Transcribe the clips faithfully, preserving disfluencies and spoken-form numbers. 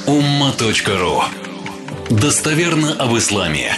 Умма.ру. Достоверно об исламе.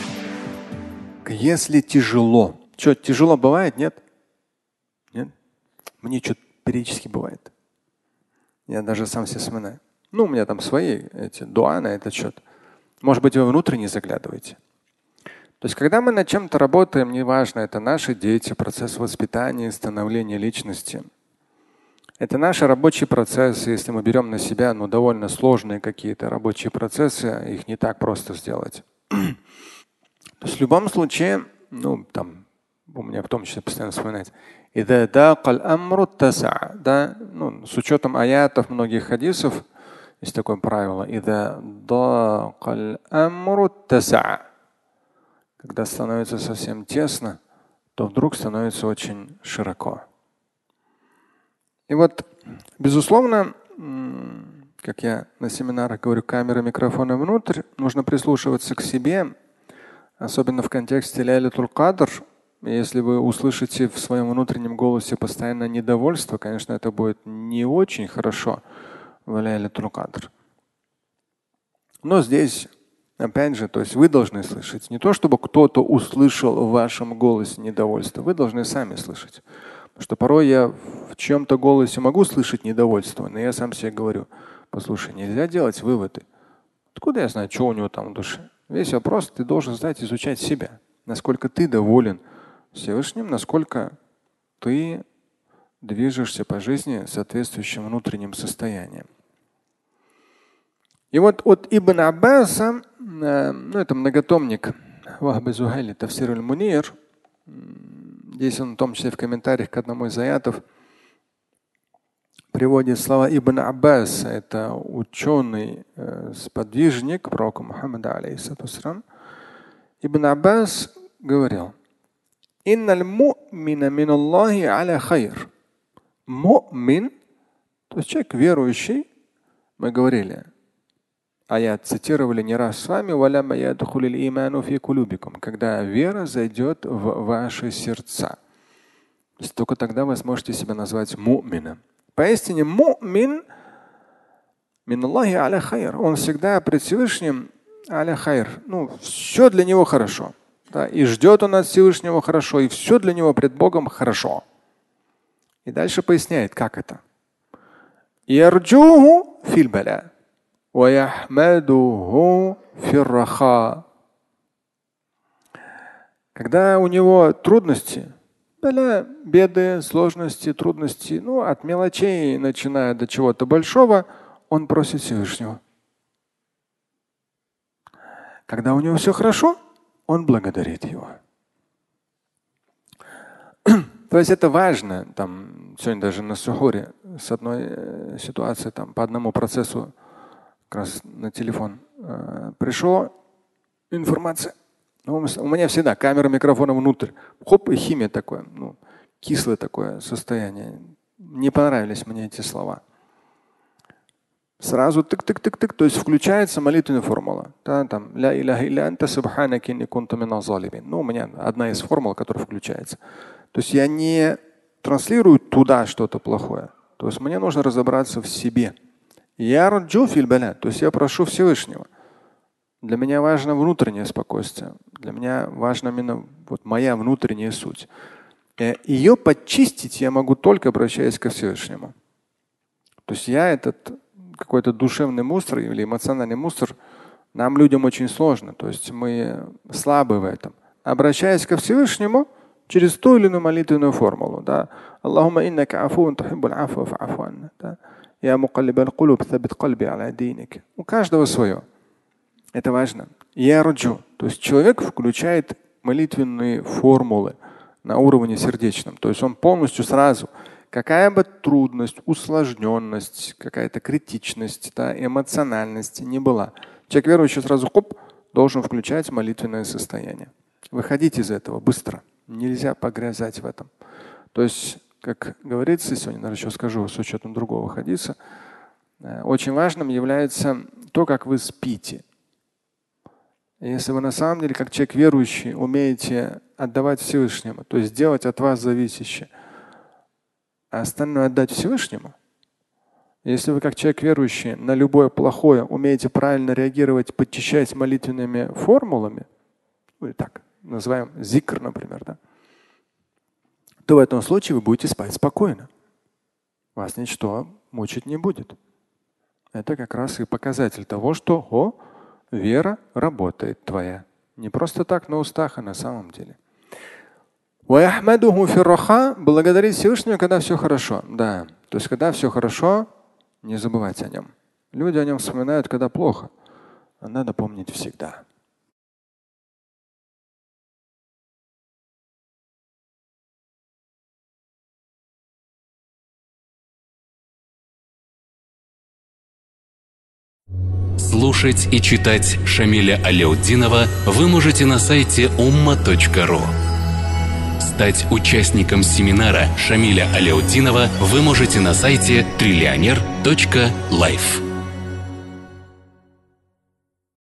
Если тяжело. Что, тяжело бывает, нет? Нет? Мне что-то периодически бывает. Я даже сам себе вспоминаю. Ну, у меня там свои эти дуа на этот счет. Может быть, вы внутренне заглядываете. То есть, когда мы над чем-то работаем, неважно, это наши дети, процесс воспитания, становления личности. Это наши рабочие процессы, если мы берем на себя ну, довольно сложные какие-то рабочие процессы, их не так просто сделать. То есть в любом случае, ну там у меня в том числе постоянно вспоминать, да, ну, с учетом аятов многих хадисов, есть такое правило, когда становится совсем тесно, то вдруг становится очень широко. И вот, безусловно, как я на семинарах говорю, камера, микрофон внутрь, нужно прислушиваться к себе, особенно в контексте Ляйлятуль Кадр. Если вы услышите в своем внутреннем голосе постоянно недовольство, конечно, это будет не очень хорошо в Ляйлятуль Кадр. Но здесь, опять же, то есть вы должны слышать. Не то, чтобы кто-то услышал в вашем голосе недовольство, вы должны сами слышать. Потому что порой я в чьем-то голосе могу слышать недовольство, но я сам себе говорю, послушай, нельзя делать выводы. Откуда я знаю, что у него там в душе? Весь вопрос, ты должен знать, изучать себя. Насколько ты доволен Всевышним, насколько ты движешься по жизни соответствующим внутренним состоянием. И вот от Ибн Аббаса, ну это многотомник Вахб Зухайли Тафсир аль-Мунир, здесь он в том числе в комментариях к одному из аятов приводит слова Ибн Аббас, это ученый, э, сподвижник пророка Мухаммада алейхиссалям. Ибн Аббас говорил: «Инналь му'мина мин Аллахи аля хайр». Му'мин, то есть человек верующий, мы говорили, аят цитировали не раз с вами, когда вера зайдет в ваши сердца. То есть только тогда вы сможете себя назвать му'мином. Поистине му'мин мин Аллахи аля хайр. Он всегда пред Всевышним аля хайр. Ну, все для него хорошо. Да, и ждет он от Всевышнего хорошо, и все для него пред Богом хорошо. И дальше поясняет, как это. Ярджуху фил баля ва яхмадуху фир раха. Когда у него трудности, беды, сложности, трудности, ну, от мелочей, начиная до чего-то большого, он просит Всевышнего. Когда у него все хорошо, он благодарит его. То есть это важно. Там, сегодня даже на Сухуре с одной ситуацией там, по одному процессу как раз на телефон э, пришла информация. Ну, у меня всегда камера, микрофон внутрь. Хоп, и химия такое. Ну, кислое такое состояние. Не понравились мне эти слова. Сразу тык-тык-тык-тык, то есть включается молитвенная формула. Да, там, ля иляха илля анта субханака инни кунту миназ залимин. Ну, у меня одна из формул, которая включается. То есть я не транслирую туда что-то плохое. То есть мне нужно разобраться в себе. Я раджу фил баля, то есть я прошу Всевышнего. Для меня важно внутреннее спокойствие. Для меня важна именно вот моя внутренняя суть. Ее подчистить я могу только обращаясь ко Всевышнему. То есть я этот какой-то душевный мусор или эмоциональный мусор, нам, людям, очень сложно. То есть мы слабы в этом. Обращаясь ко Всевышнему через ту или иную молитвенную формулу. Аллахумма иннака афун тухиббуль афва фа'фу анна. Я мукаллибаль кулуб табит кальби аля диник. У каждого свое. Это важно. Я раджу. То есть человек включает молитвенные формулы на уровне сердечном. То есть он полностью сразу, какая бы трудность, усложненность, какая-то критичность, да, эмоциональность не была. Человек верующий сразу хоп, должен включать молитвенное состояние. Выходить из этого быстро. Нельзя погрязать в этом. То есть, как говорится, сегодня, наверное, еще скажу с учетом другого хадиса, очень важным является то, как вы спите. Если вы на самом деле, как человек верующий, умеете отдавать Всевышнему, то есть делать от вас зависящее, а остальное отдать Всевышнему, Если вы как человек верующий на любое плохое умеете правильно реагировать, подчищаясь молитвенными формулами, ну и так называем зикр, например, да, то в этом случае вы будете спать спокойно. Вас ничто мучить не будет. Это как раз и показатель того, что о, вера работает твоя. Не просто так на устах, а на самом деле. Благодарить Всевышнего, когда все хорошо. Да. То есть, когда все хорошо, не забывайте о нем. Люди о нем вспоминают, когда плохо. А надо помнить всегда. Слушать и читать Шамиля Аляутдинова вы можете на сайте умма точка ру. Стать участником семинара Шамиля Аляутдинова вы можете на сайте триллионер точка лайф.